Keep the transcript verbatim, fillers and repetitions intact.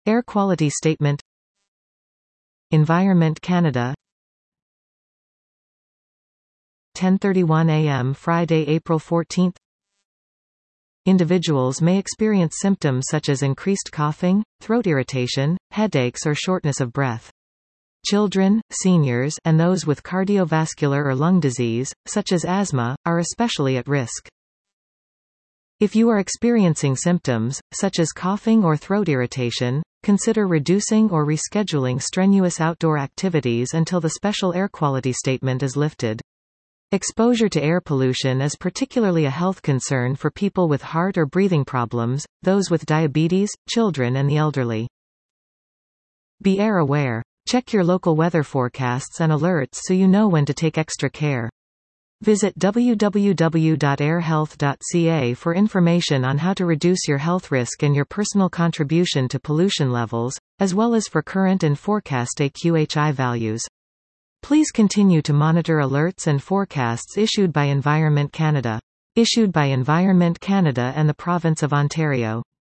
Air Quality Statement. Environment Canada. ten thirty-one a m Friday, April fourteenth. Individuals may experience symptoms such as increased coughing, throat irritation, headaches or shortness of breath. Children, seniors, and those with cardiovascular or lung disease, such as asthma, are especially at risk. If you are experiencing symptoms, such as coughing or throat irritation, consider reducing or rescheduling strenuous outdoor activities until the special air quality statement is lifted. Exposure to air pollution is particularly a health concern for people with heart or breathing problems, those with diabetes, children and the elderly. Be air aware. Check your local weather forecasts and alerts so you know when to take extra care. Visit w w w dot air health dot c a for information on how to reduce your health risk and your personal contribution to pollution levels, as well as for current and forecast A Q H I values. Please continue to monitor alerts and forecasts issued by Environment Canada. Issued by Environment Canada and the Province of Ontario.